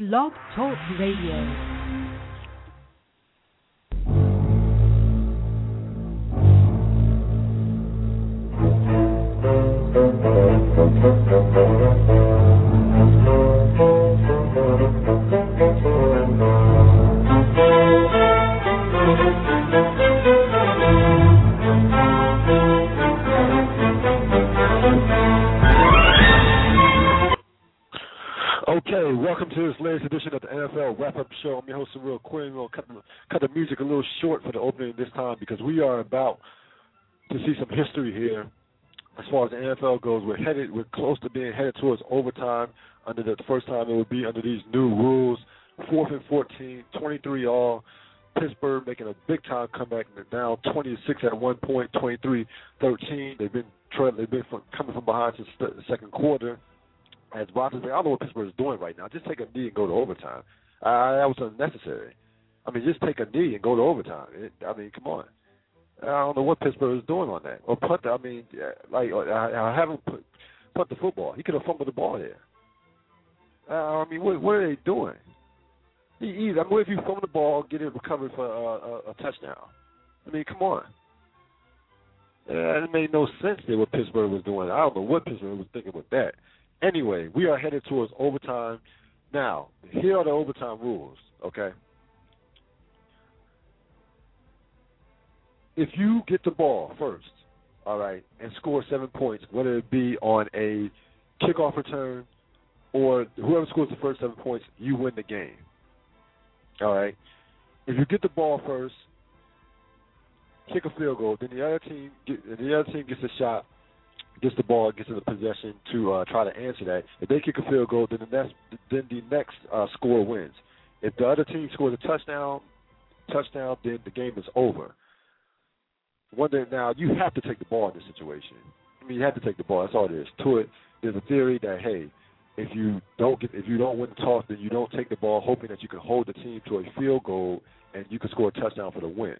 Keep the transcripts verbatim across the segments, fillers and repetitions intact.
Blog Talk Radio. Okay, welcome to this latest edition of the N F L Wrap-Up Show. I'm your host, Real Quinn. We'll cut the, cut the music a little short for the opening this time because we are about to see some history here. As far as the N F L goes, we're headed, we're close to being headed towards overtime. Under the, the first time it would be under these new rules, fourth and fourteen, twenty-three all. Pittsburgh making a big-time comeback. They're down twenty-six at one point, twenty-three thirteen. They've been tra- they've been from, coming from behind since the second quarter. As Rodgers, I don't know what Pittsburgh is doing right now. Just take a knee and go to overtime. Uh, that was unnecessary. I mean, just take a knee and go to overtime. It, I mean, come on. I don't know what Pittsburgh is doing on that. Or punt. I mean, like I, I haven't put, punt the football. He could have fumbled the ball there. Uh, I mean, what, what are they doing? He, he, I mean, what if you fumble the ball, get it recovered for uh, a, a touchdown? I mean, come on. Uh, it made no sense there what Pittsburgh was doing. I don't know what Pittsburgh was thinking with that. Anyway, we are headed towards overtime. Now, here are the overtime rules, okay? If you get the ball first, all right, and score seven points, whether it be on a kickoff return or whoever scores the first seven points, you win the game, all right? If you get the ball first, kick a field goal, then the other team, get, the other team gets a shot, gets the ball, gets in the possession to uh, try to answer that. If they kick a field goal, then the next, then the next uh, score wins. If the other team scores a touchdown, touchdown, then the game is over. One day now, you have to take the ball in this situation. I mean, you have to take the ball. That's all there is to it. There's a theory that hey, if you don't get, if you don't win the toss, then you don't take the ball, hoping that you can hold the team to a field goal and you can score a touchdown for the win.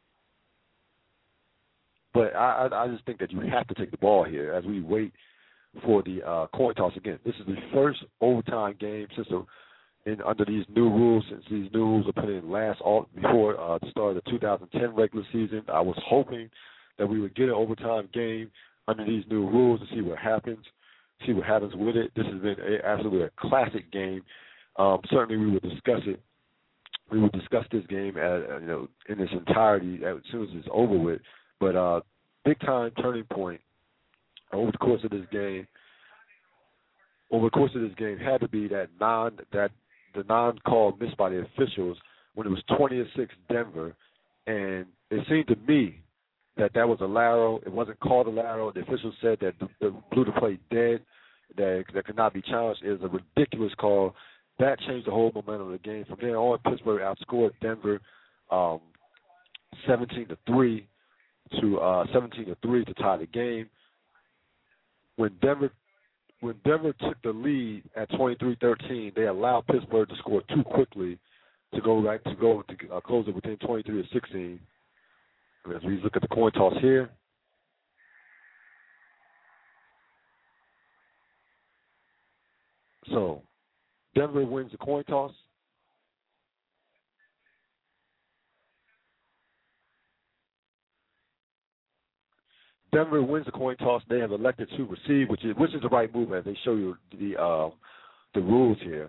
But I, I just think that you have to take the ball here as we wait for the uh, coin toss again. This is the first overtime game since the, in, under these new rules, since these new rules were put in last all, before uh, the start of the two thousand ten regular season. I was hoping that we would get an overtime game under these new rules to see what happens, see what happens with it. This has been a, absolutely a classic game. Um, certainly, we will discuss it. We will discuss this game at, you know, in its entirety as soon as it's over with. But uh, big-time turning point over the course of this game, over the course of this game, had to be that non that the non-call missed by the officials when it was twenty to six Denver, and it seemed to me that that was a lateral. It wasn't called a lateral. The officials said that the, the blew the play dead, that that could not be challenged. It was a ridiculous call. That changed the whole momentum of the game. From there on, Pittsburgh outscored Denver um, seventeen to three. to uh, seventeen to three to tie the game. When Denver when Denver took the lead at twenty-three thirteen, they allowed Pittsburgh to score too quickly to go right to go to uh, close it within twenty-three to sixteen. And as we look at the coin toss here, so Denver wins the coin toss. Denver wins the coin toss. They have elected to receive, which is which is the right move as they show you the uh, the rules here.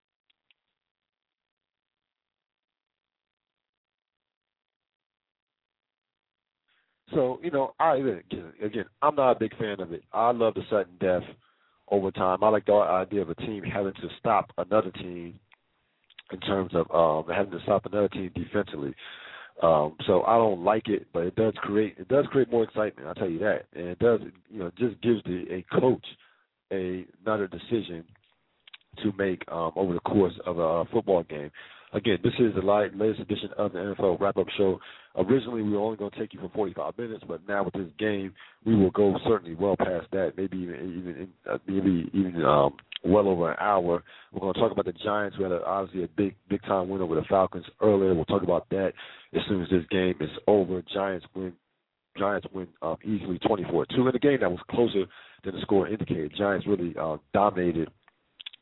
So you know, I again, again, I'm not a big fan of it. I love the sudden death overtime. I like the idea of a team having to stop another team in terms of um, having to stop another team defensively. Um, so I don't like it, but it does create it does create more excitement. I'll tell you that, and it does you know just gives the a coach a, another decision to make um, over the course of a football game. Again, this is the latest edition of the N F L Wrap-Up Show. Originally, we were only going to take you for forty-five minutes, but now with this game, we will go certainly well past that, maybe even even uh, maybe even um, well over an hour. We're going to talk about the Giants, who had a, obviously a big big time win over the Falcons earlier. We'll talk about that as soon as this game is over. Giants win. Giants win uh, easily twenty-four two in a game that was closer than the score indicated. Giants really uh, dominated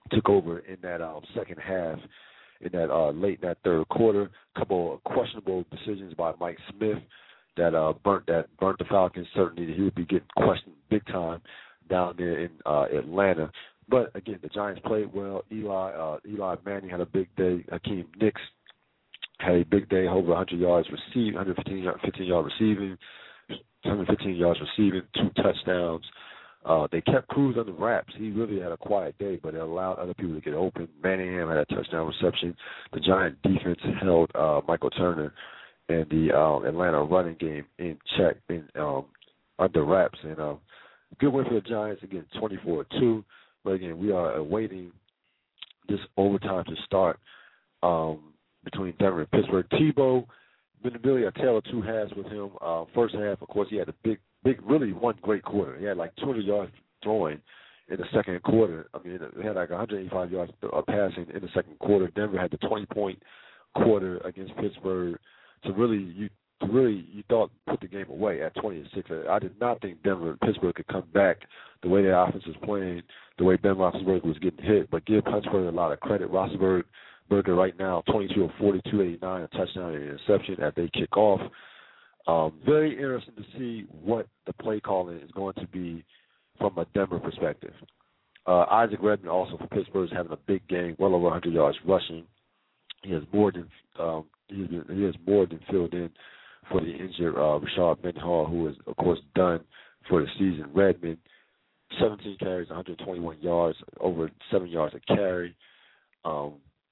took over in that um, second half, in that uh, late in that third quarter. A couple of questionable decisions by Mike Smith that uh, burnt that burnt the Falcons. Certainly, he would be getting questioned big time down there in uh, Atlanta. But again, the Giants played well. Eli uh, Eli Manning had a big day. Hakeem Nicks had a big day, over one hundred yards receiving, one hundred fifteen, fifteen yard receiving, one hundred fifteen yards receiving, two touchdowns. Uh, they kept Cruz under wraps. He really had a quiet day, but it allowed other people to get open. Manningham had a touchdown reception. The Giant defense held uh, Michael Turner and the uh, Atlanta running game in check, in um, under wraps. And uh, good win for the Giants, again, twenty-four two. But again, we are awaiting this overtime to start um, between Denver and Pittsburgh. Tebow, been really a tale of two halves with him. Uh, first half, of course, he had a big, big, really one great quarter. He had like two hundred yards throwing in the second quarter. I mean, he had like one hundred eighty-five yards passing in the second quarter. Denver had the twenty-point quarter against Pittsburgh to really, you to really, you thought put the game away at twenty to six. I did not think Denver and Pittsburgh could come back the way their offense was playing, the way Ben Roethlisberger was getting hit. But give Pittsburgh a lot of credit. Roethlisberger Burger right now, twenty-two of forty-two, eighty-nine, a touchdown and an interception as they kick off. Um, very interesting to see what the play calling is going to be from a Denver perspective. Uh, Isaac Redman also for Pittsburgh is having a big game, well over one hundred yards rushing. He has more than um, he, has been, he has more than filled in for the injured uh, Rashad Mendenhall, who is of course done for the season. Redman, seventeen carries, one hundred twenty-one yards, over seven yards a carry. Um,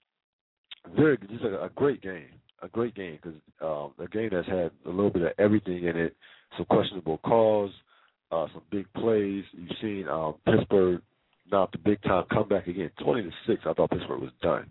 Very, just a, a great game, a great game because um, a game that's had a little bit of everything in it. Some questionable calls, uh, some big plays. You've seen um, Pittsburgh knock the big time comeback again, twenty to six. I thought Pittsburgh was done.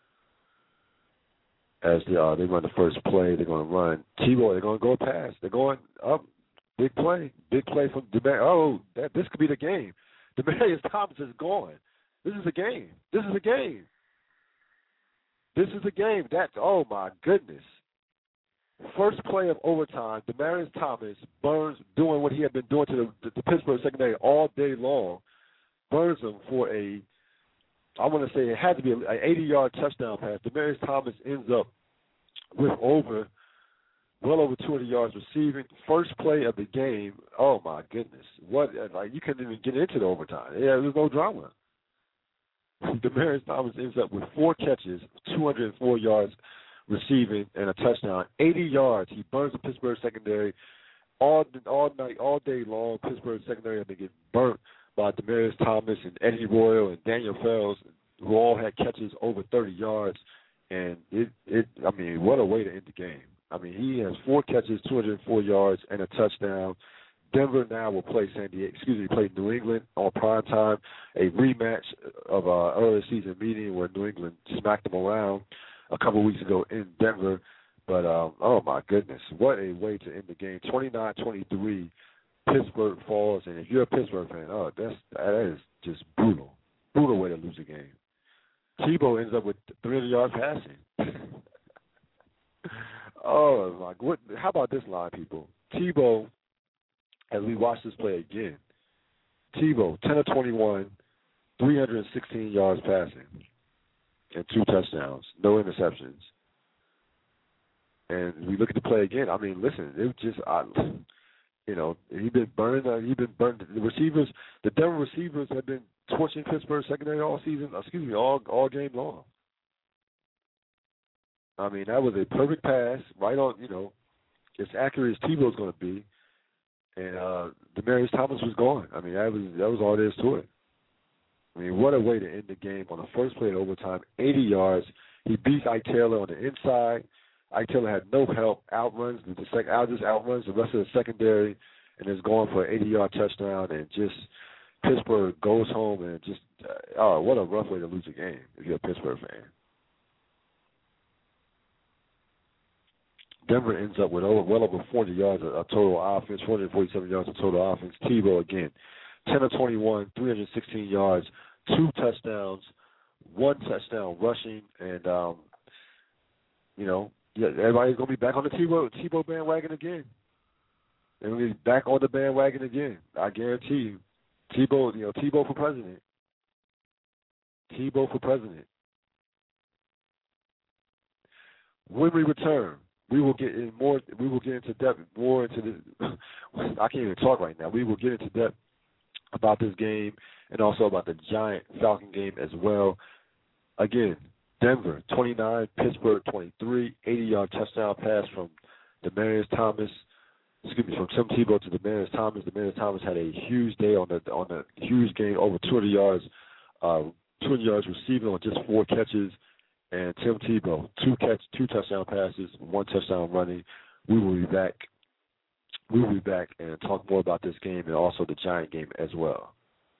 As they, uh, they run the first play, they're going to run Tebow. They're going to go pass. They're going up, big play, big play from Demar. Oh, that this could be the game. Demaryius Thomas is gone. This is a game. This is a game. This is a game. That's, oh, my goodness. First play of overtime, Demaryius Thomas burns doing what he had been doing to the, the, the Pittsburgh secondary all day long, burns them for a, I want to say it had to be an eighty-yard touchdown pass. Demaryius Thomas ends up with over, well over two hundred yards receiving. First play of the game, oh, my goodness. What, like, you couldn't even get into the overtime. Yeah, there's no drama. Demaryius Thomas ends up with four catches, two hundred four yards receiving, and a touchdown. eighty yards. He burns the Pittsburgh secondary all all night, all day long. Pittsburgh secondary had to get burnt by Demaryius Thomas and Eddie Royal and Daniel Fells, who all had catches over thirty yards. And it, it, I mean, what a way to end the game. I mean, he has four catches, two hundred four yards, and a touchdown. Denver now will play San Diego, excuse me, play New England on prime time, a rematch of our earlier season meeting where New England smacked them around a couple weeks ago in Denver. But, um, oh, my goodness, what a way to end the game. twenty-nine twenty-three, Pittsburgh falls. And if you're a Pittsburgh fan, oh, that's, that is just brutal, brutal way to lose a game. Tebow ends up with three hundred yards passing. Oh, my, what, how about this line, people? Tebow, as we watch this play again, Tebow, ten of twenty-one, three hundred sixteen yards passing, and two touchdowns, no interceptions. And we look at the play again. I mean, listen, it was just, uh, you know, he been burned. Uh, he been burned. The receivers, the Denver receivers, have been torching Pittsburgh secondary all season. Excuse me, all all game long. I mean, that was a perfect pass, right on. You know, as accurate as Tebow's going to be. And uh, Demaryius Thomas was gone. I mean, that was that was all there is to it. I mean, what a way to end the game on the first play of overtime. eighty yards. He beats Ike Taylor on the inside. Ike Taylor had no help. Outruns the sec- out just outruns the rest of the secondary, and is going for an eighty-yard touchdown. And just Pittsburgh goes home and just uh, oh, what a rough way to lose a game if you're a Pittsburgh fan. Denver ends up with over, well over four hundred yards of, of total offense, four hundred forty-seven yards of total offense. Tebow again, ten of twenty-one, three hundred sixteen yards, two touchdowns, one touchdown rushing, and um, you know, yeah, everybody's gonna be back on the Tebow Tebow bandwagon again. They're gonna be back on the bandwagon again. I guarantee you, Tebow, you know, Tebow for president. Tebow for president. When we return, we will get in more. We will get into depth more into this. I can't even talk right now. We will get into depth about this game and also about the Giant Falcon game as well. Again, Denver twenty-nine, Pittsburgh twenty-three, eighty-yard touchdown pass from Demaryius Thomas. Excuse me, from Tim Tebow to Demaryius Thomas. Demaryius Thomas had a huge day on the on the huge game, over two hundred yards, uh, two hundred yards receiving on just four catches. And Tim Tebow, two catch, two touchdown passes, one touchdown running. We will be back. We will be back and talk more about this game and also the Giant game as well.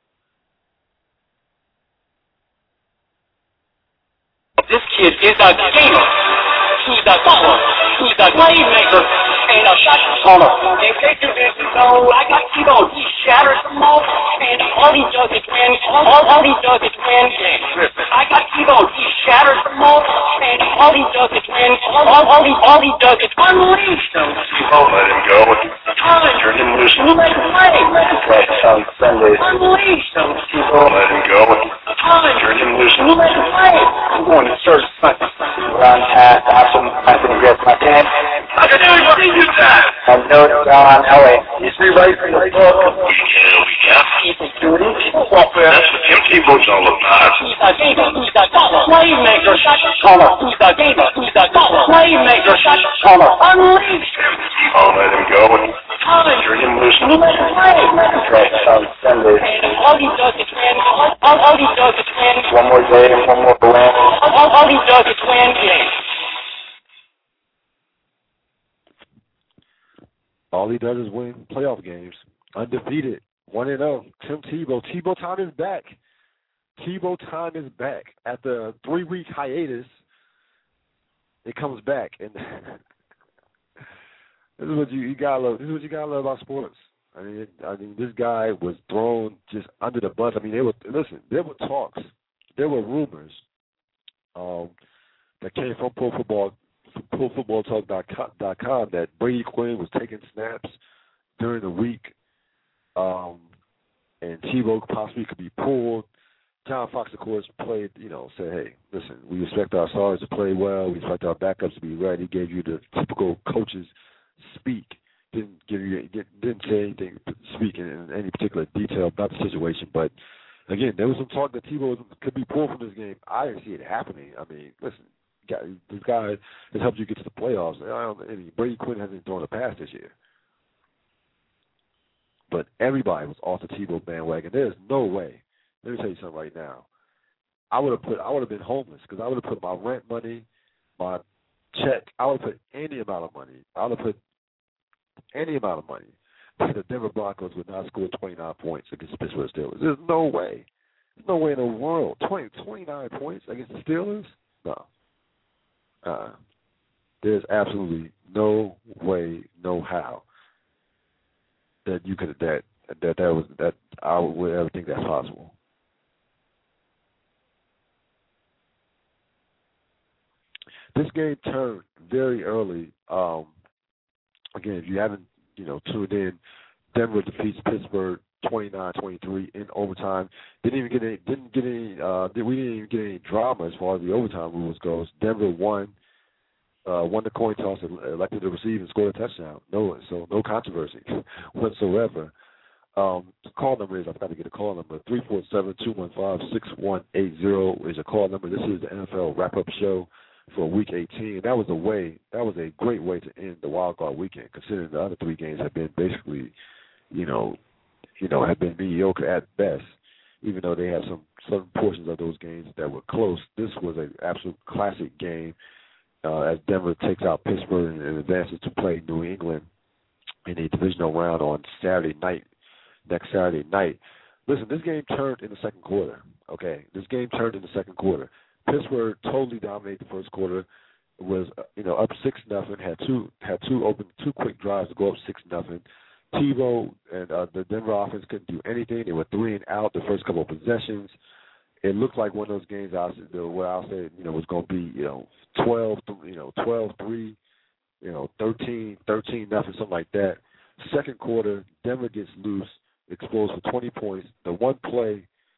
This kid is a gamer. He's a baller. He's a playmaker. And a shot caller. In case you didn't know, I got Tebow. He shatters them all. And all he does is win. All, all he does is win. I got Tebow. He shatters them all. And all he does is win. All, all, all, he, all he does is unleash them. Tebow, let him go. Challenge. Turn him loose. Let him play. Let him play on Sunday. Unleash them. Tebow, let him go. Challenge. Turn him loose. Let him play. I'm going to search Sunday. Run past, awesome. I can get my ten. I can do what he did that. And note on Elway. He's rewriting the book. Yeah. He's a duty. That's what Tim Tebow's all about. He's a gamer. He's a baller. Playmaker. Shot caller. He's a gamer. He's a baller. Playmaker. Shot caller. Unleash. Tebow, let him go. Challenge. Turn him loose. Let him play. Let him play on Sunday. And all he does is win. All, all, all he does is win. One more day and one more win. All, all, all he does is win. All he does is win playoff games. Undefeated. one and oh. Tim Tebow. Tebow time is back. Tebow time is back. After a three-week hiatus, it comes back. And this is what you, you gotta love. This is what you gotta love about sports. I mean, it, I mean, this guy was thrown just under the bus. I mean, they were listen. There were talks. There were rumors um, that came from Pro Football, Pro Football Talk dot com that Brady Quinn was taking snaps during the week, um, and Tebow possibly could be pulled. John Fox, of course, played, you know, said, hey, listen, we expect our stars to play well. We expect our backups to be ready. He gave you the typical coaches speak. Didn't give you, didn't say anything, speak in, in any particular detail about the situation. But, again, there was some talk that Tebow could be pulled from this game. I didn't see it happening. I mean, listen, this guy has helped you get to the playoffs. I, don't, I mean, Brady Quinn hasn't thrown a pass this year. But everybody was off the Tebow bandwagon. There's no way. Let me tell you something right now. I would have put. I would have been homeless because I would have put my rent money, my check. I would have put any amount of money. I would have put any amount of money. The Denver Broncos would not score twenty-nine points against the Pittsburgh Steelers. There's no way. There's no way in the world. twenty, twenty-nine points against the Steelers? No. Uh, there's absolutely no way, no how that you could that that that was that I would ever think that's possible. This game turned very early. Um, again, if you haven't, you know, tuned in, Denver defeats Pittsburgh twenty-nine twenty-three in overtime. Didn't even get any. Didn't get any. Uh, we didn't even get any drama as far as the overtime rules goes. Denver won. Uh, won the coin toss, elected to receive, and scored a touchdown. No, so no controversy whatsoever. Um, the call number is, I've got to get a call number, three four seven, two one five, six one eight zero is a call number. This is the N F L wrap-up show for Week eighteen. And that was a way, that was a great way to end the wild card weekend, considering the other three games have been basically, you know, you know, have been mediocre at best. Even though they have some certain portions of those games that were close, this was an absolute classic game. Uh, as Denver takes out Pittsburgh and, and advances to play New England in a divisional round on Saturday night, next Saturday night. Listen, this game turned in the second quarter, okay? This game turned in the second quarter. Pittsburgh totally dominated the first quarter, was, you know, up six nothing, had two had two open, two quick drives to go up six nothing. Tebow and uh, the Denver offense couldn't do anything. They were three and out the first couple of possessions. It looked like one of those games I said, where I said, you know, was going to be, you know, twelve, you know, twelve three, you know, thirteen, thirteen nothing, something like that. Second quarter, Denver gets loose, explodes for twenty points. The one play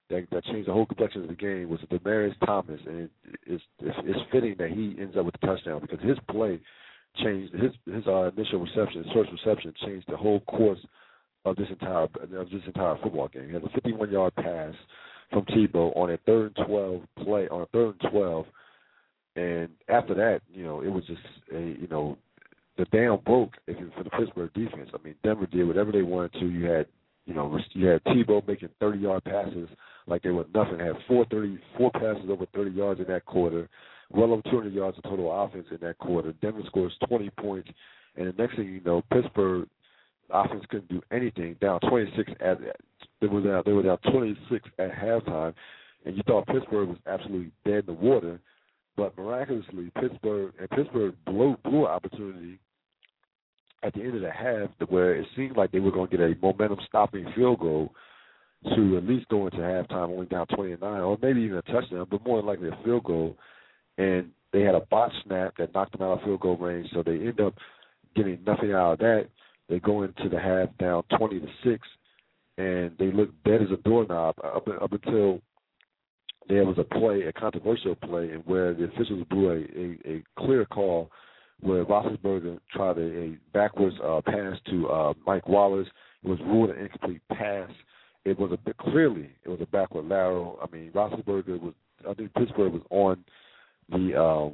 that, that changed the whole complexion of the game was Demaryius Thomas, and it, it's, it's it's fitting that he ends up with the touchdown because his play changed his his uh, initial reception, his first reception changed the whole course of this entire of this entire football game. He had a fifty-one yard pass from Tebow on a third and twelve play on a third and twelve, and after that, you know, it was just a you know the dam broke if it, for the Pittsburgh defense. I mean, Denver did whatever they wanted to. You had you know you had Tebow making thirty yard passes like they were nothing. Had four thirty four passes over thirty yards in that quarter. Well over two hundred yards of total offense in that quarter. Denver scores twenty points, and the next thing you know, Pittsburgh offense couldn't do anything. Down twenty-six at they were down they were down twenty-six at halftime, and you thought Pittsburgh was absolutely dead in the water, but miraculously Pittsburgh and Pittsburgh blew blew an opportunity at the end of the half where it seemed like they were going to get a momentum stopping field goal to at least go into halftime only down twenty to nine, or maybe even a touchdown, but more than likely a field goal. And they had a bot snap that knocked them out of field goal range, so they end up getting nothing out of that. They go into the half down twenty to six, and they look dead as a doorknob up, up until there was a play, a controversial play, and where the officials blew a, a, a clear call where Roethlisberger tried a, a backwards uh, pass to uh, Mike Wallace. It was ruled an incomplete pass. It was a bit clearly it was a backward lateral. I mean, Roethlisberger was I think Pittsburgh was on the um,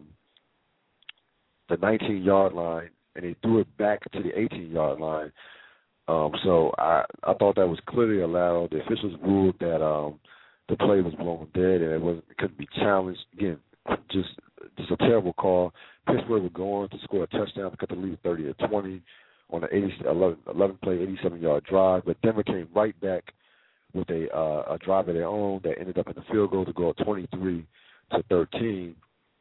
the nineteen yard line, and they threw it back to the eighteen yard line. Um, so I I thought that was clearly allowed. The officials ruled that um, the play was blown dead and it wasn't it couldn't be challenged. Again, just just a terrible call. Pittsburgh would go on to score a touchdown to cut the lead thirty to twenty on an eighty, eleven, eleven play, eighty-seven yard drive. But Denver came right back with a uh, a drive of their own that ended up in the field goal to go up twenty-three to thirteen.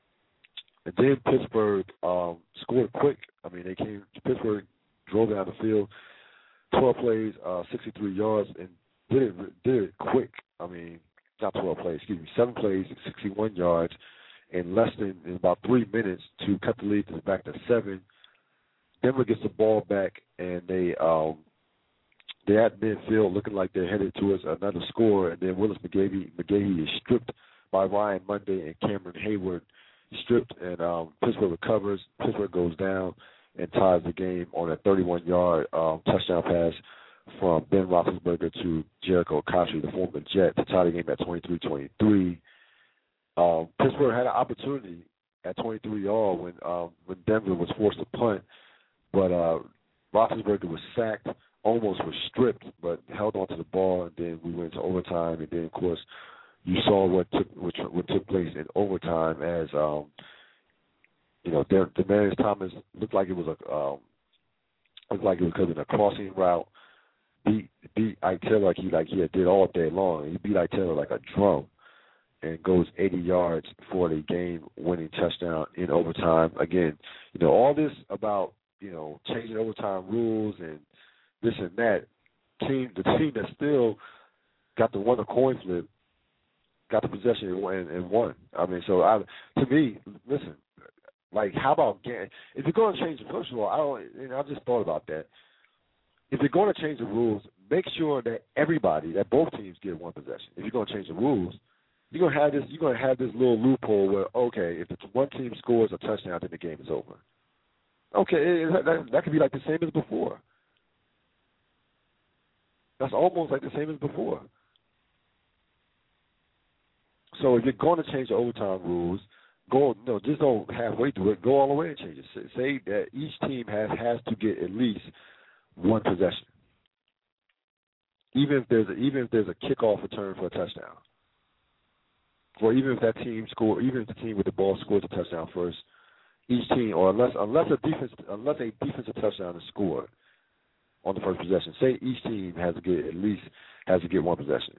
And then Pittsburgh um, scored quick. I mean, they came. Pittsburgh drove down the field, twelve plays, uh, sixty-three yards, and did it did it quick. I mean, not twelve plays, excuse me, seven plays, sixty-one yards, in less than in about three minutes to cut the lead to back to seven. Denver gets the ball back, and they um, they're at midfield, looking like they're headed towards another score. And then Willis McGahee, McGahee is stripped by Ryan Monday and Cameron Hayward. Stripped, and um, Pittsburgh recovers. Pittsburgh goes down and ties the game on a thirty-one yard um, touchdown pass from Ben Roethlisberger to Jericho Cotchery, the former Jet, to tie the game at twenty-three twenty-three. Um, Pittsburgh had an opportunity at twenty-three all when um, when Denver was forced to punt, but uh, Roethlisberger was sacked, almost was stripped, but held onto the ball, and then we went to overtime, and then, of course, you saw what took which, what took place in overtime as um, you know, Demaryius Thomas looked like it was a um, looked like it was coming a crossing route. Beat beat Ike Taylor like he like he had did all day long. He beat Ike Taylor like a drum, and goes eighty yards for the game-winning touchdown in overtime. Again, you know, all this about you know changing overtime rules and this and that. Team the team that still got to win a coin flip. Got the possession and, and won. I mean, so I, to me, listen, like, how about if you're going to change the first of all, I don't. You know, I just thought about that. If you're going to change the rules, make sure that everybody, that both teams get one possession. If you're going to change the rules, you're going to have this. You're going to have this little loophole where, okay, if it's one team scores a touchdown, then the game is over. Okay, it, that, that could be like the same as before. That's almost like the same as before. So if you're going to change the overtime rules, go no, just don't halfway through it. Go all the way and change it. Say that each team has has to get at least one possession, even if there's a, even if there's a kickoff return for a touchdown, or even if that team score, even if the team with the ball scores a touchdown first, each team, or unless unless a defense unless a defensive touchdown is scored on the first possession, say each team has to get at least has to get one possession.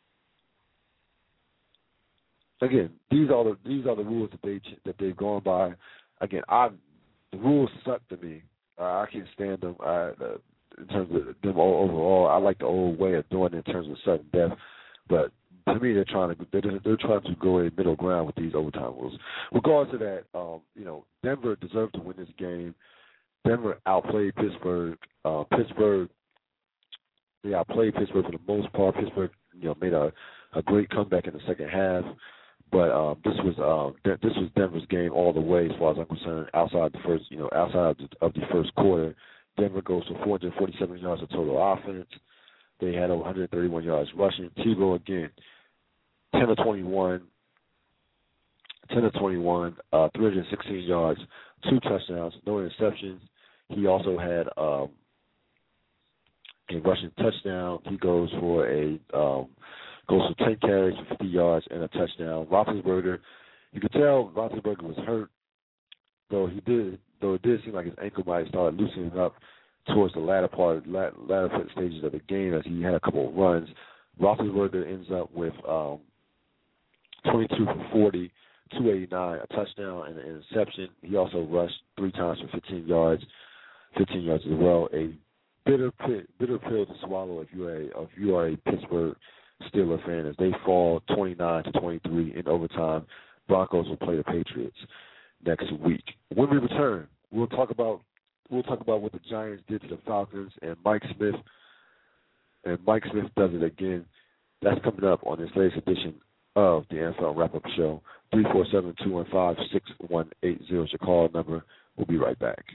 Again, these are the these are the rules that they that they've gone by. Again, I the rules suck to me. Uh, I can't stand them. I, uh, in terms of them overall, I like the old way of doing it in terms of sudden death. But to me, they're trying to they're, they're trying to go a middle ground with these overtime rules. Regardless of that, um, you know, Denver deserved to win this game. Denver outplayed Pittsburgh. Uh, Pittsburgh, they outplayed Pittsburgh for the most part. Pittsburgh, you know, made a a great comeback in the second half. But um, this was um, De- this was Denver's game all the way, as far as I'm concerned. Outside the first, you know, outside of the, of the first quarter, Denver goes for four hundred forty-seven yards of total offense. They had over one hundred thirty-one yards rushing. Tebow again, ten of twenty-one, ten of twenty-one, uh, three hundred sixteen yards, two touchdowns, no interceptions. He also had um, a rushing touchdown. He goes for a um, goes for ten carries for fifty yards and a touchdown. Roethlisberger, you could tell Roethlisberger was hurt, though he did though it did seem like his ankle might start loosening up towards the latter part, latter, latter stages of the game as he had a couple of runs. Roethlisberger ends up with um, twenty-two for forty, two eighty-nine, a touchdown and an interception. He also rushed three times for fifteen yards, fifteen yards as well. A bitter pit, bitter pill to swallow if you are a, if you are a Pittsburgh Steelers fan, as they fall twenty-nine to twenty-three in overtime. Broncos will play the Patriots next week. When we return, we'll talk about we'll talk about what the Giants did to the Falcons, and Mike Smith and Mike Smith does it again. That's coming up on this latest edition of the N F L Wrap-Up Show. three four seven, two one five, six one eight zero is your call number. We'll be right back.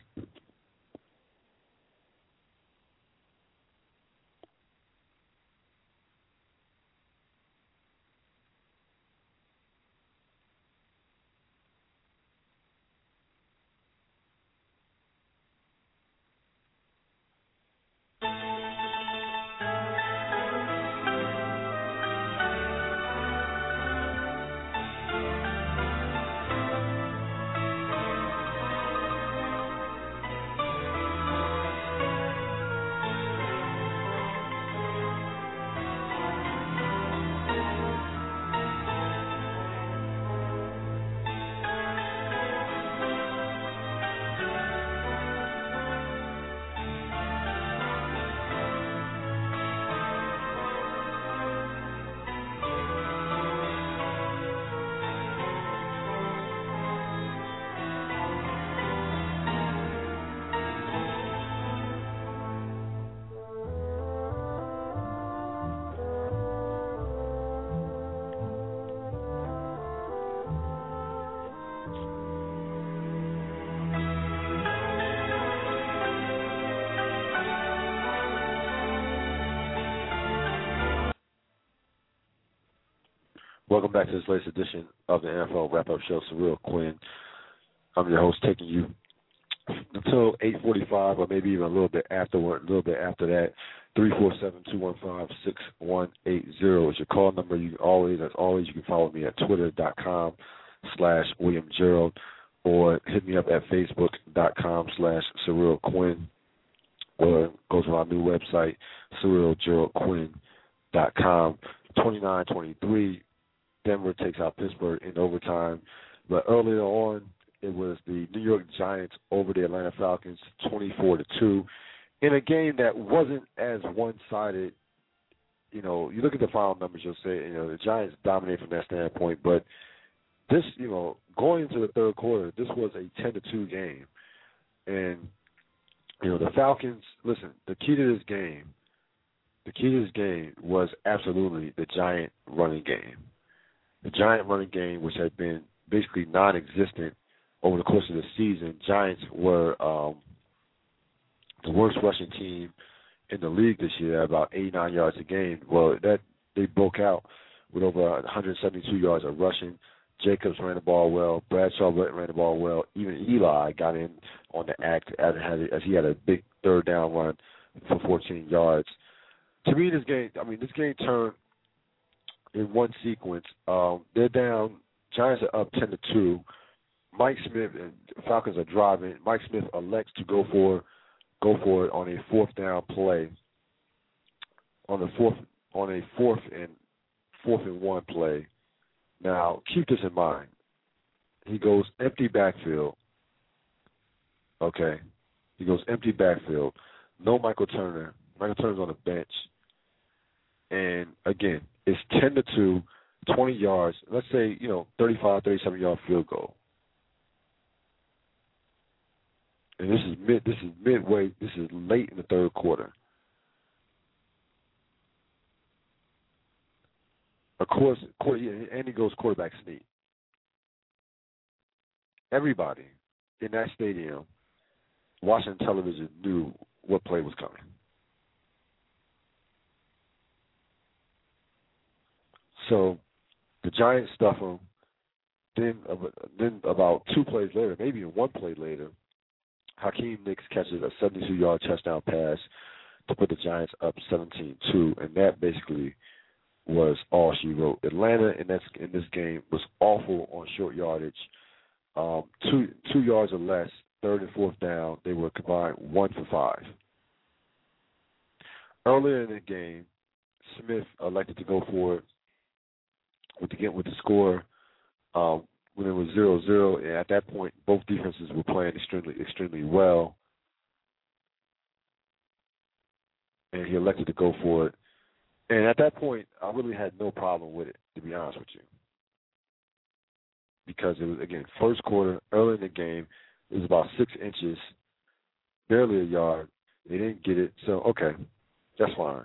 Welcome back to this latest edition of the N F L Wrap-Up Show. Surreal Quinn. I'm your host, taking you until eight forty-five, or maybe even a little bit afterward, a little bit after that. three four seven, two one five, six one eight zero is your call number. You always, as always, you can follow me at twitter.com slash William Gerald, or hit me up at facebook.com slash Surreal Quinn, or go to our new website, surreal gerald quinn dot com. twenty-nine twenty-three. Denver takes out Pittsburgh in overtime. But earlier on, it was the New York Giants over the Atlanta Falcons, twenty-four to two, in a game that wasn't as one-sided. You know, you look at the final numbers, you'll say, you know, the Giants dominate from that standpoint. But this, you know, going into the third quarter, this was a ten to two game. And, you know, the Falcons, listen, the key to this game, the key to this game was absolutely the Giant running game. The Giant running game, which had been basically non-existent over the course of the season. Giants were um, the worst rushing team in the league this year, about eighty-nine yards a game. Well, that they broke out with over one hundred seventy-two yards of rushing. Jacobs ran the ball well. Bradshaw ran the ball well. Even Eli got in on the act as, as he had a big third down run for fourteen yards. To me, this game, I mean, this game turned in one sequence. Um, they're down. Giants are up ten to two. Mike Smith and Falcons are driving. Mike Smith elects to go for go for it on a fourth down play. On the fourth on a fourth and fourth and one play. Now keep this in mind. He goes empty backfield. Okay. He goes empty backfield. No Michael Turner. Michael Turner's on the bench. And again, it's ten to two, twenty yards. Let's say, you know, thirty-five, thirty-seven yard field goal. And this is mid. This is midway. This is late in the third quarter. of course, and he goes quarterback sneak. Everybody in that stadium watching television knew what play was coming. So the Giants stuff him. Then, then about two plays later, maybe even one play later, Hakeem Nicks catches a seventy-two-yard touchdown pass to put the Giants up seventeen two, and that basically was all she wrote. Atlanta in that in this game was awful on short yardage. Um, two two yards or less, third and fourth down, they were combined one for five. Earlier in the game, Smith elected to go for it with the with the score um, when it was zero zero, and at that point, both defenses were playing extremely extremely well, and he elected to go for it. And at that point, I really had no problem with it, to be honest with you, because it was, again, first quarter, early in the game, it was about six inches, barely a yard. They didn't get it, so okay, that's fine.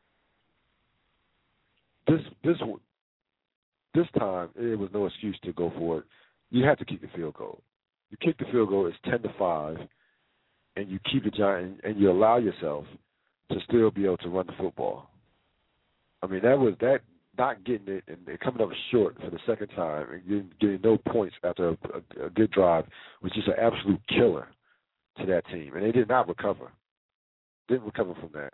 This this this time, it was no excuse to go for it. You have to keep the field goal. You kick the field goal, it's ten to five, and you keep the Giants, and you allow yourself to still be able to run the football. I mean, that was that not getting it and coming up short for the second time and getting, getting no points after a, a, a good drive was just an absolute killer to that team. And they did not recover. Didn't recover from that.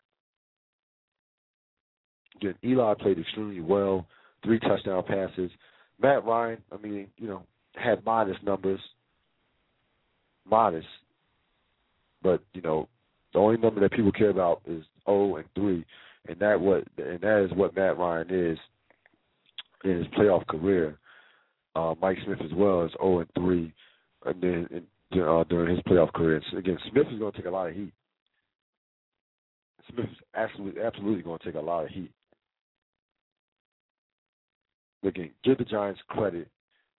Again, Eli played extremely well, three touchdown passes. Matt Ryan, I mean, you know, had modest numbers. Modest. But, you know, the only number that people care about is oh and three. And that what and that is what Matt Ryan is in his playoff career. Uh, Mike Smith as well is zero and three, and then in, uh, during his playoff career. So again, Smith is going to take a lot of heat. Smith is absolutely absolutely going to take a lot of heat. Again, give the Giants credit.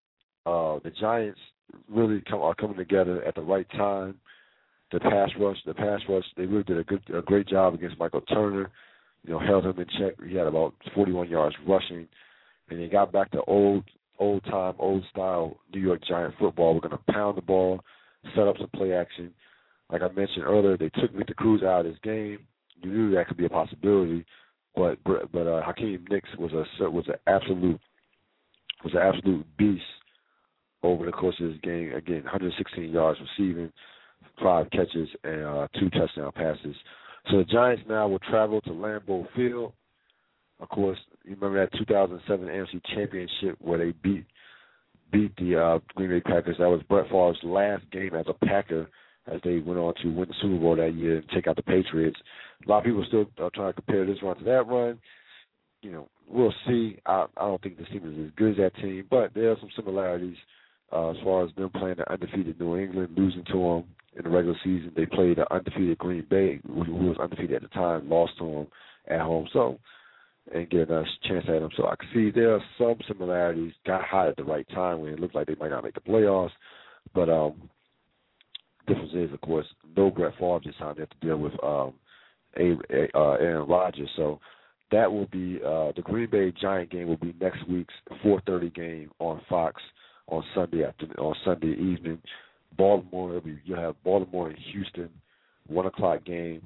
Uh, the Giants really come are coming together at the right time. The pass rush, the pass rush, they really did a good, a great job against Michael Turner. You know, held him in check. He had about forty-one yards rushing, and he got back to old, old time, old style New York Giant football. We're going to pound the ball, set up some play action. Like I mentioned earlier, they took Victor Cruz out of this game. You knew that could be a possibility, but but uh, Hakeem Nicks was a was an absolute was an absolute beast over the course of this game. Again, one hundred sixteen yards receiving, five catches, and uh, two touchdown passes. So the Giants now will travel to Lambeau Field. Of course, you remember that two thousand seven N F C Championship where they beat beat the uh, Green Bay Packers. That was Brett Favre's last game as a Packer as they went on to win the Super Bowl that year and take out the Patriots. A lot of people still are trying to compare this run to that run. You know, we'll see. I, I don't think this team is as good as that team, but there are some similarities uh, as far as them playing the undefeated New England, losing to them in the regular season. They played the undefeated Green Bay, who was undefeated at the time, lost to them at home, so and get a chance at them. So I can see there are some similarities. Got hot at the right time when it looked like they might not make the playoffs, but um, difference is, of course, no Brett Favre this time. They have to deal with um, a, a, uh, Aaron Rodgers. So that will be uh, the Green Bay Giant game will be next week's four thirty game on Fox on Sunday afternoon, on Sunday evening. Baltimore, it'll be, you'll have Baltimore and Houston, one o'clock game.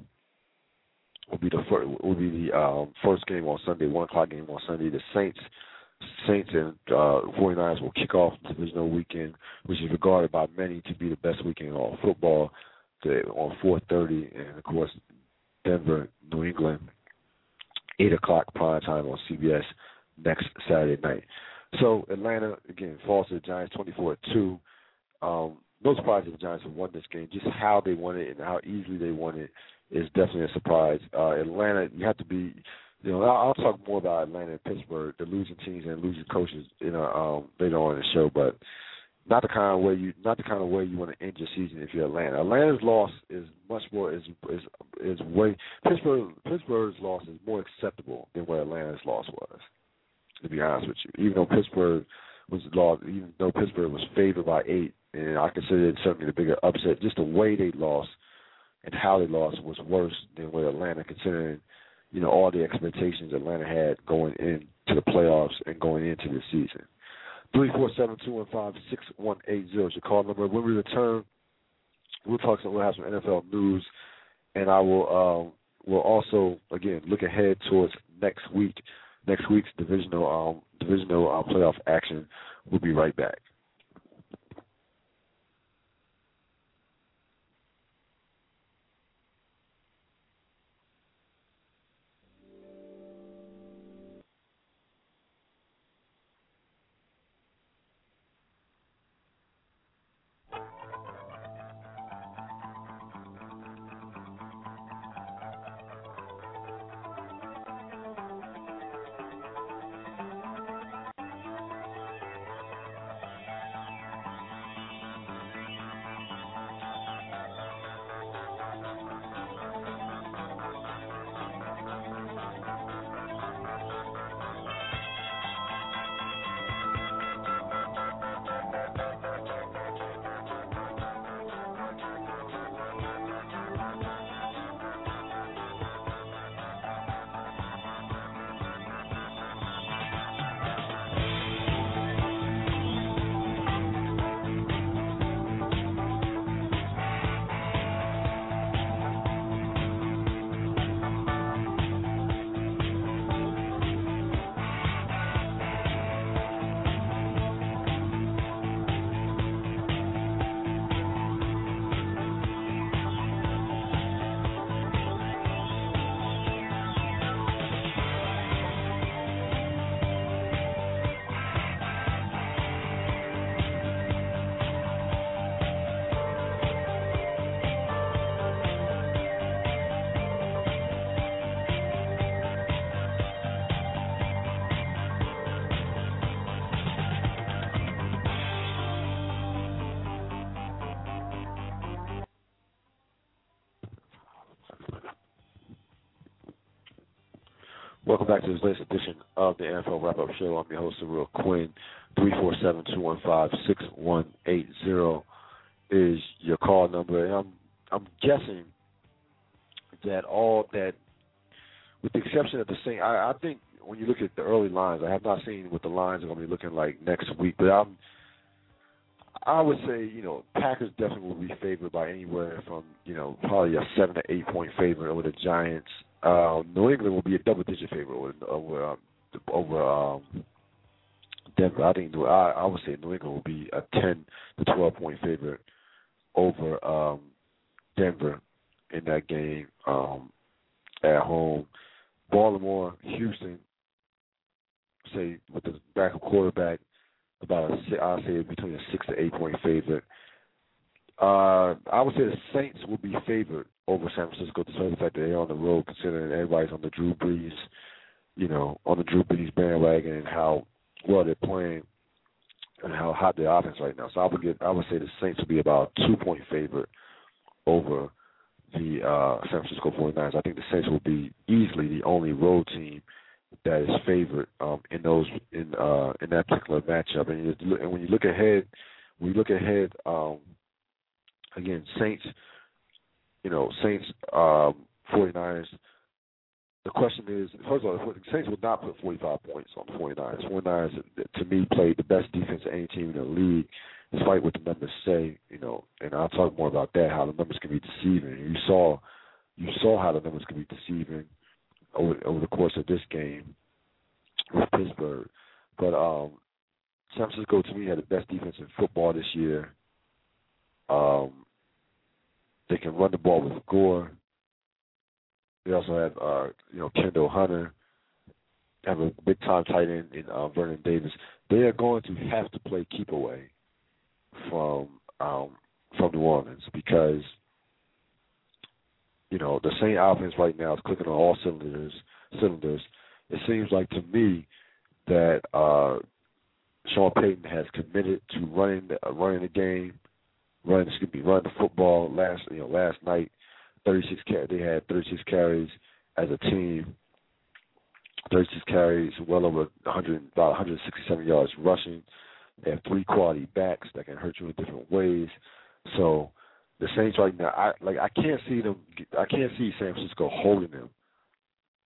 Will be the first, will be the um, first game on Sunday, one o'clock game on Sunday. The Saints, Saints and uh, 49ers will kick off the divisional weekend, which is regarded by many to be the best weekend in all football. To, on four thirty, and of course, Denver, New England, eight o'clock prime time on C B S next Saturday night. So Atlanta again falls to the Giants twenty-four to two. Um, no surprise that the Giants have won this game. Just how they won it and how easily they won it is definitely a surprise. Uh, Atlanta, you have to be, you know, I'll, I'll talk more about Atlanta and Pittsburgh, the losing teams and losing coaches, you know, um, later on in the show. But not the kind of way you, not the kind of way you want to end your season if you're Atlanta. Atlanta's loss is much more is is is way Pittsburgh Pittsburgh's loss is more acceptable than what Atlanta's loss was. To be honest with you, even though Pittsburgh was lost, even though Pittsburgh was favored by eight. And I consider it certainly the bigger upset. Just the way they lost and how they lost was worse than what Atlanta, considering, you know, all the expectations Atlanta had going into the playoffs and going into the season. three four seven, two one five, six one eight zero is your call number. When we return, we'll talk some, we'll have some N F L news, and I will um, we'll also, again, look ahead towards next week, next week's divisional um, divisional uh, playoff action. We'll be right back. Welcome back to this latest edition of the N F L Wrap-Up Show. I'm your host, Surreal Quinn. three four seven, two one five, six one eight zero is your call number. And I'm I'm guessing that all that, with the exception of the Saints, I, I think when you look at the early lines, I have not seen what the lines are going to be looking like next week, but I'm I would say, you know, Packers definitely will be favored by anywhere from, you know, probably a seven to eight point favorite over the Giants. Uh, New England will be a double-digit favorite over over, um, over um, Denver. I think I, I would say New England will be a ten to twelve point favorite over um, Denver in that game um, at home. Baltimore, Houston, say with the backup quarterback, about a, I'll say between a six to eight point favorite. Uh, I would say the Saints will be favored over San Francisco, despite the fact that they're on the road, considering everybody's on the Drew Brees, you know, on the Drew Brees bandwagon and how well they're playing and how hot their offense right now. So I would get, I would say the Saints will be about a two point favorite over the uh, San Francisco forty-niners. I think the Saints will be easily the only road team that is favored um, in those in uh, in that particular matchup. And, you, and when you look ahead, when you look ahead, um, again, Saints, you know, Saints, um, forty-niners. The question is, first of all, the Saints will not put forty-five points on the forty-niners. forty-niners, to me, played the best defense of any team in the league, despite what the numbers say, you know, and I'll talk more about that, how the numbers can be deceiving. You saw you saw how the numbers can be deceiving over, over the course of this game with Pittsburgh. But um, San Francisco, to me, had the best defense in football this year. Um, they can run the ball with Gore. They also have, uh, you know, Kendall Hunter, have a big-time tight end in uh, Vernon Davis. They are going to have to play keep away from um, from New Orleans because, you know, the Saint offense right now is clicking on all cylinders. Cylinders. It seems like to me that uh, Sean Payton has committed to running the, uh, running the game, running excuse me, running the football. Last you know last night. thirty-six They had thirty-six carries as a team. thirty-six carries, well over one hundred, about one hundred sixty-seven yards rushing. They have three quality backs that can hurt you in different ways. So the Saints right now, I like I can't see them. I can't see San Francisco holding them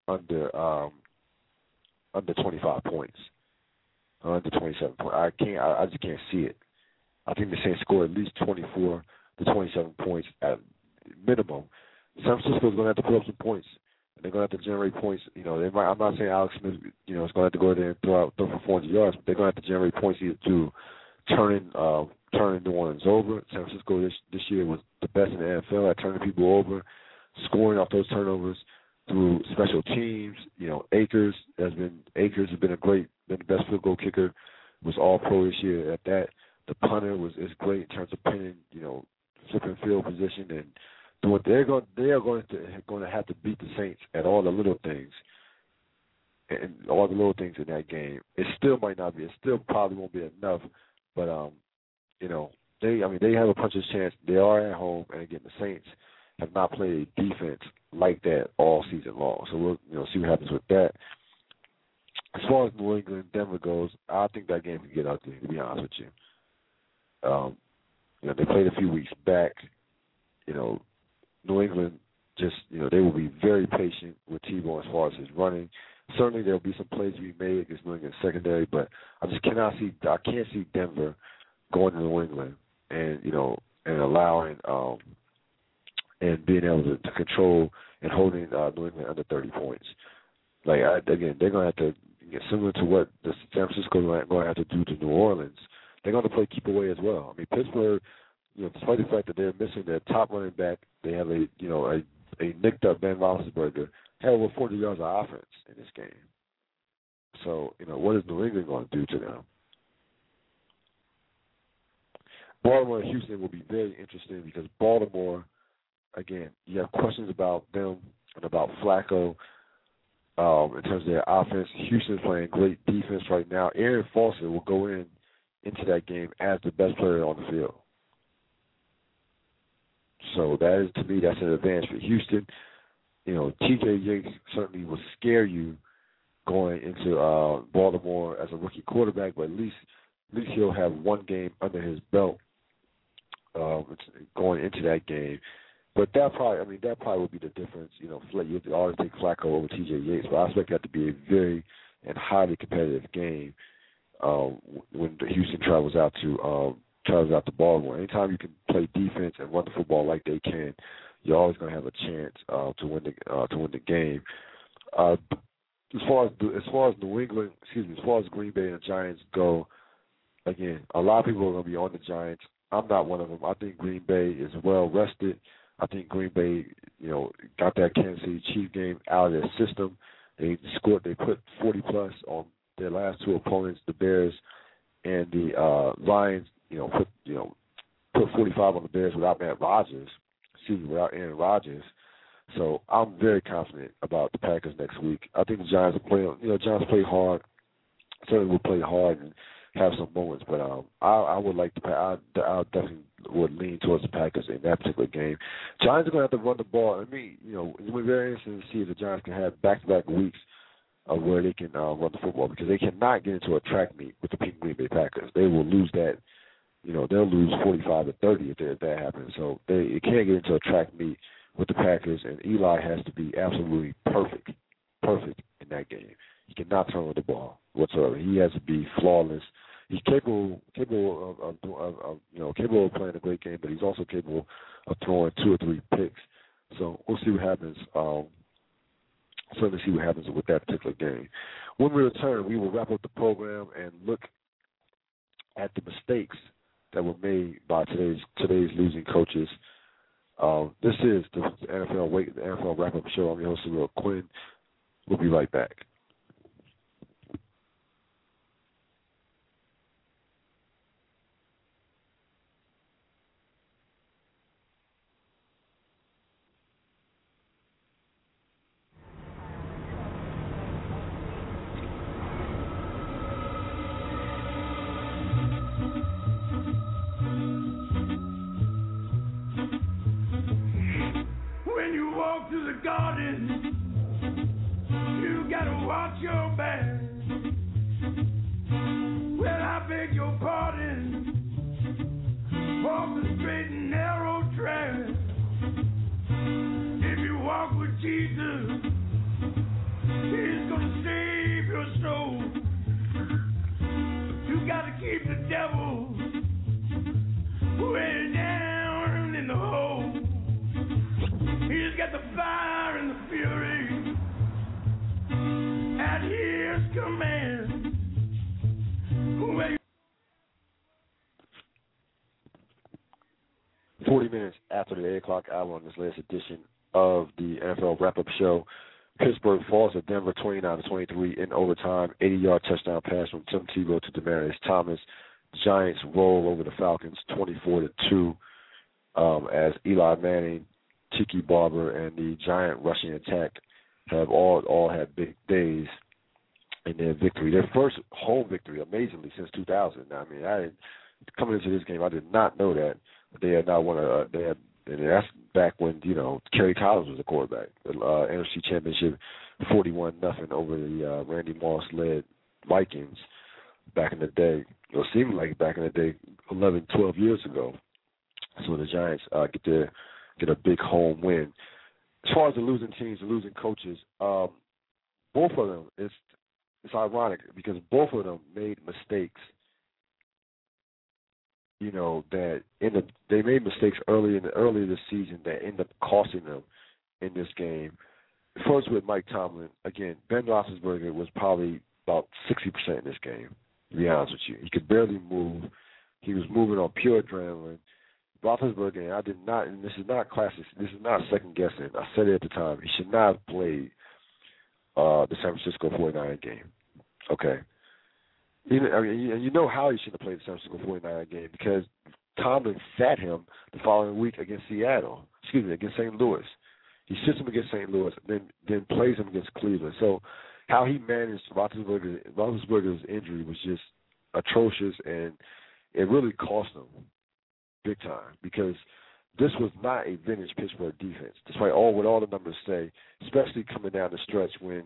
under um, under twenty-five points, under twenty-seven points. I can't. I, I just can't see it. I think the Saints score at least twenty-four to twenty-seven points at minimum. San Francisco's going to have to put up some points. They're going to have to generate points. You know, they might. I'm not saying Alex Smith, you know, is going to have to go there and throw out throw for four hundred yards, but they're going to have to generate points either through turning uh, turning New Orleans over. San Francisco this this year was the best in the N F L at turning people over, scoring off those turnovers through special teams. You know, Akers has been Akers has been a great, been the best field goal kicker. Was all pro this year at that. The punter was is great in terms of pinning, you know, flipping field position and doing. They're going they are going to going to have to beat the Saints at all the little things. And all the little things in that game. It still might not be. It still probably won't be enough. But um, you know, they I mean they have a puncher's chance. They are at home, and again, the Saints have not played defense like that all season long. So we'll you know see what happens with that. As far as New England Denver goes, I think that game can get ugly. To be honest with you, um, you know they played a few weeks back. You know, New England just you know they will be very patient with Tebow as far as his running. Certainly, there will be some plays to be made against New England secondary, but I just cannot see. I can't see Denver going to New England and you know and allowing um, and being able to, to control and holding uh, New England under thirty points. Like I, again, they're going to have to get similar to what the San Francisco are going to have to do to New Orleans. They're going to play keep away as well. I mean, Pittsburgh, you know, despite the fact that they're missing their top running back, they have a you know a, a nicked up Ben Roethlisberger. Had over forty yards of offense in this game. So, you know, what is New England going to do to them? Baltimore and Houston will be very interesting because Baltimore, again, you have questions about them and about Flacco um, in terms of their offense. Houston's playing great defense right now. Aaron Foster will go in into that game as the best player on the field. So that is, to me, that's an advantage for Houston. You know, T J Yates certainly will scare you going into uh, Baltimore as a rookie quarterback, but at least at least he'll have one game under his belt uh, going into that game. But that probably, I mean, that probably would be the difference. You know, you always take Flacco over T J Yates, but I expect that to be a very and highly competitive game um, when Houston travels out to um, travels out to Baltimore. Anytime you can play defense and run the football like they can, you're always going to have a chance uh, to win the uh, to win the game. Uh, as far as as far as New England, excuse me, as far as Green Bay and the Giants go, again, a lot of people are going to be on the Giants. I'm not one of them. I think Green Bay is well rested. I think Green Bay, you know, got that Kansas City Chiefs game out of their system. They scored. They put forty plus on their last two opponents, the Bears and the uh, Lions. You know, put you know put forty-five on the Bears without Matt Rodgers. Excuse me, without Aaron Rodgers. So I'm very confident about the Packers next week. I think the Giants will play, you know, Giants play hard. Certainly will play hard and have some moments, but um, I, I would like to, I, I definitely would lean towards the Packers in that particular game. Giants are going to have to run the ball. I mean, you know, it's very interesting to see if the Giants can have back-to-back weeks of where they can uh, run the football because they cannot get into a track meet with the Green Bay Packers. They will lose that. You know, they'll lose forty-five to thirty if, if that happens. So they it can't get into a track meet with the Packers, and Eli has to be absolutely perfect, perfect in that game. He cannot turn over the ball whatsoever. He has to be flawless. He's capable, capable of, of, of, of you know, capable of playing a great game, but he's also capable of throwing two or three picks. So we'll see what happens. Um, certainly see what happens with that particular game. When we return, we will wrap up the program and look at the mistakes that were made by today's today's losing coaches. Um, this is the N F L Wake, the N F L Wrap Up Show. I'm your host, Will Quinn. We'll be right back. fire and the fury at his command. Wait. forty minutes after the eight o'clock hour on this latest edition of the N F L Wrap-Up Show, Pittsburgh falls to Denver twenty-nine to twenty-three in overtime. eighty-yard touchdown pass from Tim Tebow to Demaryius Thomas. Giants roll over the Falcons twenty-four to two um, as Eli Manning, Tiki Barber, and the Giant rushing attack have all all had big days in their victory. Their first home victory, amazingly, since two thousand. I mean, I coming into this game, I did not know that. But they had not won a. They had, and that's back when you know Kerry Collins was the quarterback. The uh, N F C Championship, forty-one nothing over the uh, Randy Moss led Vikings back in the day. It seemed like back in the day, eleven, twelve years ago. So the Giants uh, get their get a big home win. As far as the losing teams, the losing coaches, um, both of them, it's it's ironic because both of them made mistakes. You know that in the they made mistakes early in the early this season that ended up costing them in this game. First with Mike Tomlin, again, Ben Roethlisberger was probably about sixty percent in this game. To be honest with you, he could barely move. He was moving on pure adrenaline. Roethlisberger, and I did not, and this is not classic. This is not second guessing. I said it at the time. He should not have played uh, the San Francisco forty-niner game. Okay. Even, I mean, and you know how he should have played the San Francisco forty-niner game because Tomlin sat him the following week against Seattle. Excuse me, against Saint Louis. He sits him against Saint Louis, and then then plays him against Cleveland. So how he managed Roethlisberger, Roethlisberger's injury was just atrocious, and it really cost him big time because this was not a vintage Pittsburgh defense, despite all what all the numbers say, especially coming down the stretch when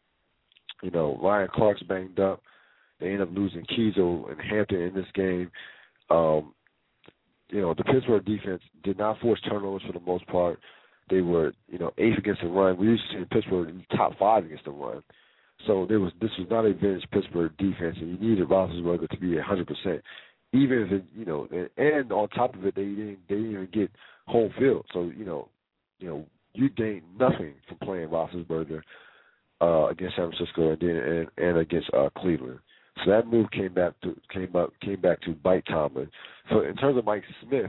you know Ryan Clark's banged up. They end up losing Kiesel and Hampton in this game. Um, you know, the Pittsburgh defense did not force turnovers for the most part. They were, you know, eighth against the run. We used to see Pittsburgh in the top five against the run. So there was this was not a vintage Pittsburgh defense, and you needed Roethlisberger to be one hundred percent. Even if it, you know, and, and on top of it, they didn't they didn't even get home field. So you know, you know, you gained nothing from playing Roethlisberger uh, against San Francisco and then and, and against uh, Cleveland. So that move came back to came up came back to bite Tomlin. So in terms of Mike Smith,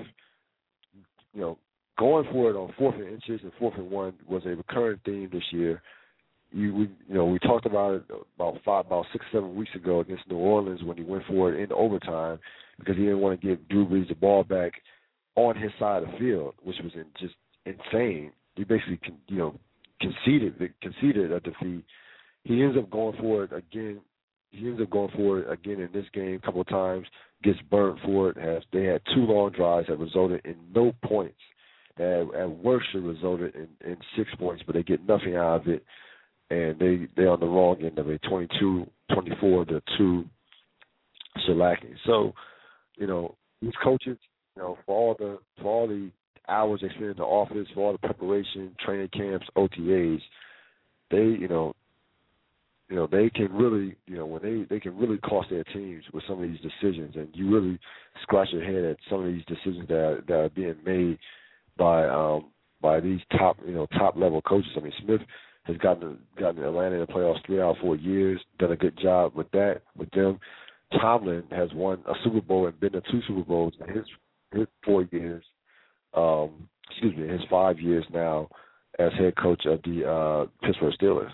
you know, going for it on fourth and inches and fourth and one was a recurrent theme this year. You we you know we talked about it about five about six seven weeks ago against New Orleans when he went for it in overtime because he didn't want to give Drew Brees the ball back on his side of the field, which was in, just insane. He basically con, you know conceded conceded a defeat. He ends up going for it again. He ends up going for it again in this game a couple of times, gets burnt for it. Has They had two long drives that resulted in no points. That at worst should resulted in, in six points, but they get nothing out of it. And they, they're on the wrong end of a twenty-two twenty-four to two shellacking. So, you know, these coaches, you know, for all the for all the hours they spend in the office, for all the preparation, training camps, O T As, they, you know, You know, they can really, you know, when they, they can really cost their teams with some of these decisions, and you really scratch your head at some of these decisions that are, that are being made by um, by these top, you know, top level coaches. I mean, Smith has gotten gotten Atlanta in the playoffs three out of four years, done a good job with that with them. Tomlin has won a Super Bowl and been to two Super Bowls in his his four years, um, excuse me, his five years now as head coach of the uh, Pittsburgh Steelers.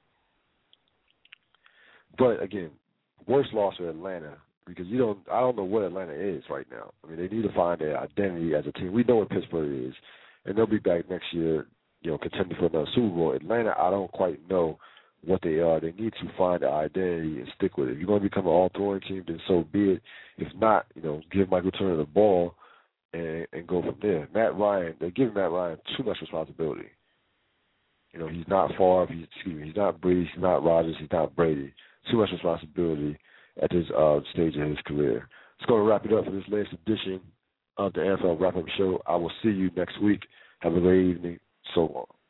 But again, worst loss for Atlanta because you don't. I don't know what Atlanta is right now. I mean, they need to find their identity as a team. We know what Pittsburgh is, and they'll be back next year, you know, contending for another Super Bowl. Atlanta, I don't quite know what they are. They need to find their identity and stick with it. If you're going to become an all-throwing team, then so be it. If not, you know, give Michael Turner the ball and, and go from there. Matt Ryan, they're giving Matt Ryan too much responsibility. You know, he's not Favre. He's, excuse me, he's not Brees. He's not Rodgers. He's not Brady. Too much responsibility at this uh, stage of his career. It's going to wrap it up for this latest edition of the N F L Wrap-Up Show. I will see you next week. Have a great evening. So long.